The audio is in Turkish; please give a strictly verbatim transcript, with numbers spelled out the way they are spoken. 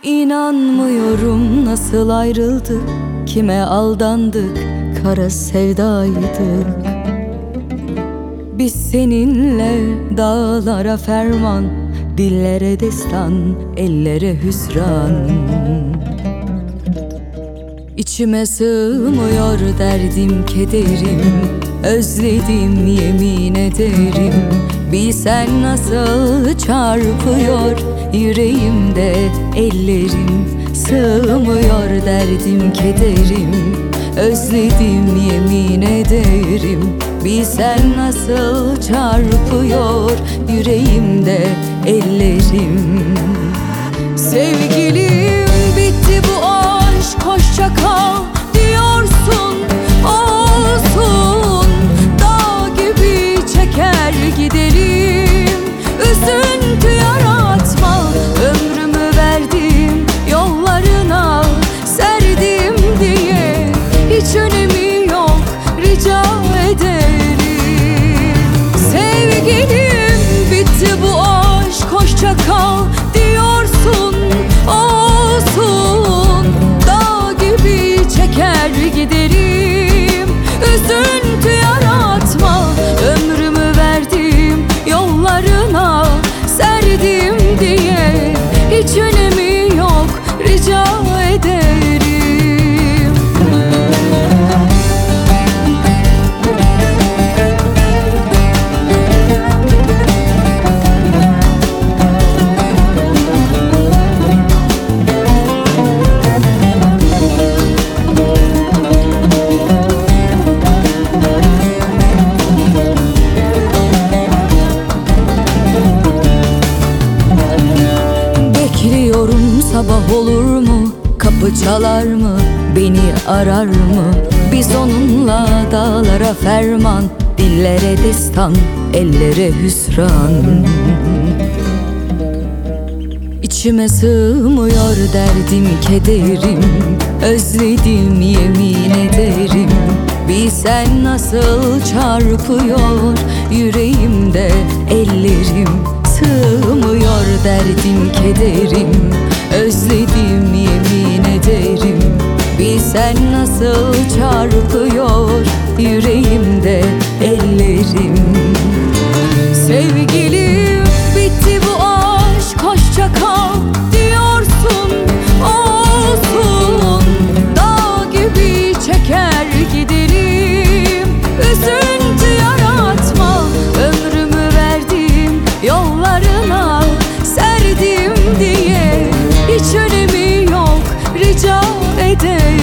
İnanmıyorum nasıl ayrıldık, kime aldandık, kara sevdaydık. Biz seninle dağlara ferman, dillere destan, ellere hüsran. İçime sığmıyor derdim kederim, özledim yemin ederim. Bilsen nasıl çarpıyor yüreğimde ellerim. Sığmıyor derdim kederim, özledim yemin ederim. Bilsen nasıl çarpıyor yüreğimde ellerim. Sevgilim bitti bu aşk, hoşça kal diyorsun, olsun. Dağ gibi çeker giderim, üzüntü yaratma. Ömrümü verdim yollarına, serdim diye hiç önemi yok, rica ederim. Sevgilim bitti bu aşk, hoşça kal diyorsun, olsun. Dağ gibi çeker giderim, üzüntü yaratma. Ömrümü verdim yollarına, serdim diye hiç önemi yok, rica ederim. Bekliyorum sabah olur mu, kapı çalar mı, beni arar mı? Biz onunla dağlara ferman, dillere destan, ellere hüsran. İçime sığmıyor derdim kederim, özledim yemin ederim. Bilsen nasıl çarpıyor yüreğimde ellerim. Sığmıyor derdim kederim, özledim yemin ederim. Bilsen nasıl çarpıyor yüreğimde ellerim. Sevgilim bitti bu aşk, hoşça kal diyorsun, olsun. Dağ gibi çeker giderim, üzüntü yaratma. Ömrümü verdim yollarına, serdim diye hiç önemi yok, rica ederim.